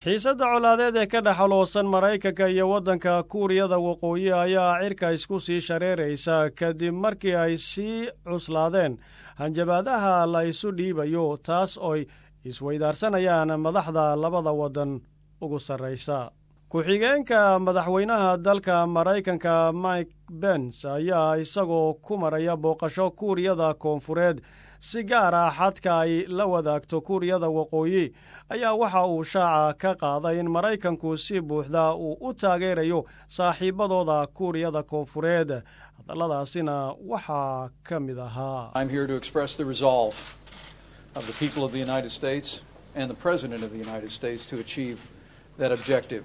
xiisadda colaadeed ee ka dhexaloosan Maraykanka iyo waddanka Kuuriyada Waqooyi ayaa cirka isku sii shareeraysa kadib markii ay sii cuslaadeen hanjabaadaha la isu dhiibayo taas ooy isweydaarsanayaan madaxda labada waddan ugu sarraysa. Ku-xigeenka madaxweynaha dalka Maraykanka Mike Pence ayaa isagoo ku maraya booqasho Kuuriyada Koonfureed si gaar ah xadka ay la wadaagto Kuuriyada Waqooyi ayaa waxa uu shaaca ka qaaday in Maraykanku si buuxda uu u taageerayo saaxiibadooda Kuuriyada Koonfureed. Hadalladaasina waxaa ka mid ahaa: I'm here to express the resolve of the people of the United States and the President of the United States to achieve that objective.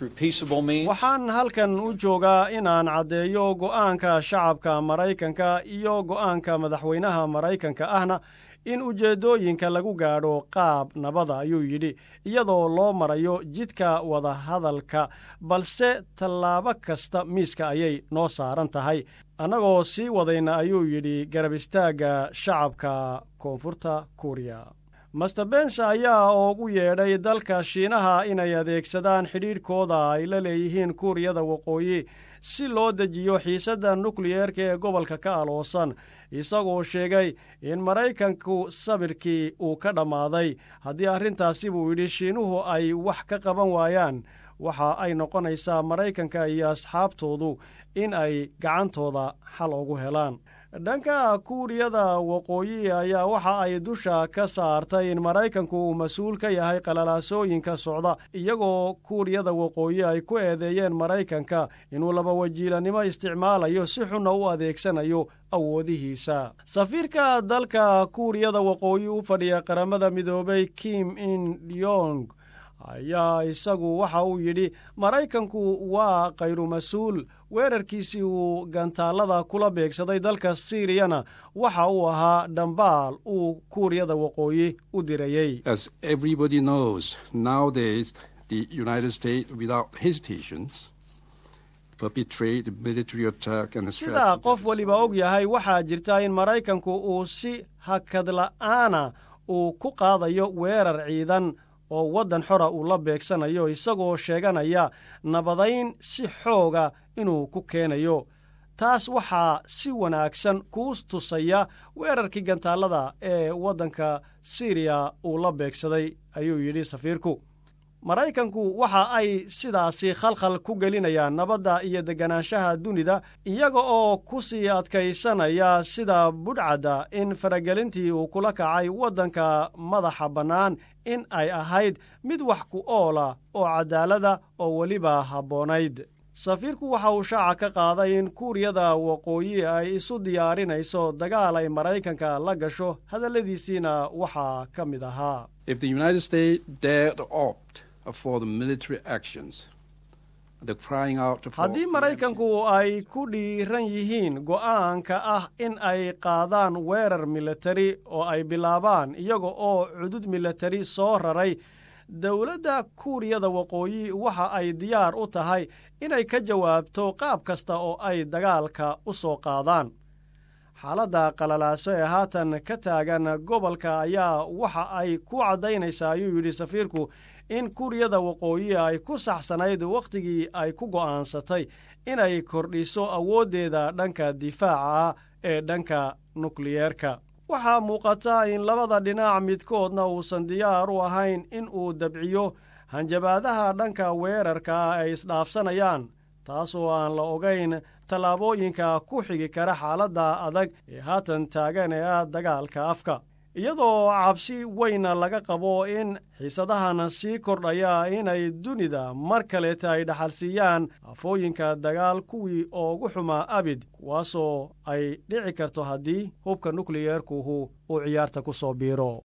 Waxaan halkan u joogaa inaan caddeeyo go'aanka shacabka Maraykanka iyo go'aanka madaxweynaha Maraykanka ahna in ujeeddooyinka lagu gaadho qaab nabada ayuu yidhi iyadoo loo marayo jidka wada hadalka balse tallaabo kasta miiska ayay noo saaran tahay annagoo sii wadayna ayuu yidhi garab istaagga shacabka Koonfurta Kuuriya. Master Pence ayaa ugu yeedhay dalka Shiinaha inay adeegsadaan xidhiidhkooda ay la leeyihiin Kuuriyada Waqooyi si loo dejiyo xiisadda nukliyeerka ee gobolka ka aloosan, isagoo sheegay in Maraykanku sabirkii uu ka dhammaaday. Haddii arrintaasi buu yidhi Shiinuhu ay wax ka qaban waayaan, waxa ay noqonaysaa Maraykanka iyo asxaabtoodu in ay gacantooda xal ugu helaan. Dhanka Kuuriyada Waqooyi ayaa waxa ay dusha ka saartay in Maraykanku uu mas'uul ka yahay qalalaasooyinka socda, iyagoo Kuuriyada Waqooyi ay ku eedeeyeen Maraykanka inuu laba wajiilanimo isticmaalayo si xunna u adeegsanayo awoodihiisa. Safiirka dalka Kuuriyada Waqooyi u fadhiya Qaramada Midoobay Kim In-yong ayaa isagu waxa uu yidhi Maraykanku waa khayru mas'uul. Weerarkiisii uu gantaalada kula beegsaday dalka Siiriyana waxa uu ahaa dhambaal uu Kuuriyada Waqooyi u dirayay. As everybody knows, nowadays the United States without hesitations perpetrate military attack and sida qof waliba og yahay waxaa jirta in Maraykanku uu si hakad la'aana uu ku qaadayo weerar ciidan oo waddan xora uu la beegsanayo isagoo sheeganaya nabadayn si xooga inuu ku keenayo. taas waxaa si wanaagsan ku tusaya weerarkii gantaalada ee waddanka Syria uu la beegsaday ayuu yidhi safiirku. Maraykanku waxa ay sidaasi khalkhal ku gelinayaan nabadda iyo deganaanshaha dunida iyaga oo ku sii adkaysanaya sida budhcadda in faragelintii uu kula kacay waddanka madaxa bannaan in ay ahayd mid wax ku oola oo cadaalada oo weliba habboonayd. safiirku waxa uu shaaca ka qaaday in Kuuriyada Waqooyi ay isu diyaarinayso dagaal ay Maraykanka la gasho. Hadalladiisiina waxaa ka mid ahaa: If the United States dared opt for the military actions, the crying out for haddii Maraykanku ay ku dhiiran yihiin go'aanka ah in ay qaadaan weerar military oo ay bilaabaan iyaga oo cudud military soo raray, dawladda Kuuriyada Waqooyi waxa ay diyaar u tahay inay ka jawaabto qaab kasta oo ay dagaalka u soo qaadaan. xaaladda qalalaaso ee haatan ka taagan gobolka ayaa waxa ay ku caddaynaysaa ayuu yidhi safiirku in Kuuriyada Waqooyi ay ku saxsanayd wakhtigii ay ku go'aansatay inay kordhiso awooddeeda dhanka difaaca ee dhanka nukliyeerka. waxaa muuqata in labada dhinac midkoodna uusan diyaar u ahayn in uu dabciyo hanjabaadaha dhanka weerarka ay isdhaafsanayaan, taasoo aan la ogayn tallaabooyinka ku xigi kara xaaladda adag ee haatan taagan ee ah dagaalka afka. iyadoo cabsi weyna laga qabo in xiisadahan sii kordhaya inay dunida mar kaleeta ay dhaxalsiiyaan afooyinka dagaal kuwii ugu xumaa abid, kuwaasoo ay dhici karto haddii hubka nukliyeerkuhu uu ciyaarta ku soo biiro.